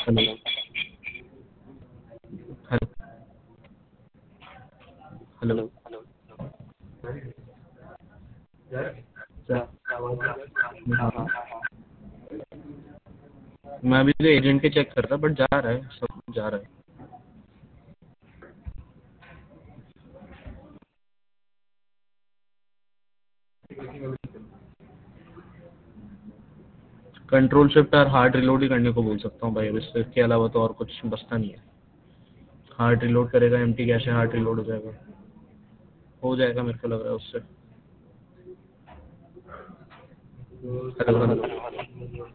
Hello hello hello हाँ हाँ, मैं अभी तो एजेंट के चेक कर रहा बट जा रहा है, सब कुछ जा रहा है। कंट्रोल शिफ्ट और हार्ड रिलोड ही करने को बोल सकता हूँ भाई, अब इसके अलावा तो और कुछ बचता नहीं है। हार्ड रिलोड करेगा, एम्प्टी कैश है, हार्ड रिलोड हो जाएगा मेरे को लग रहा है उससे। Hello hello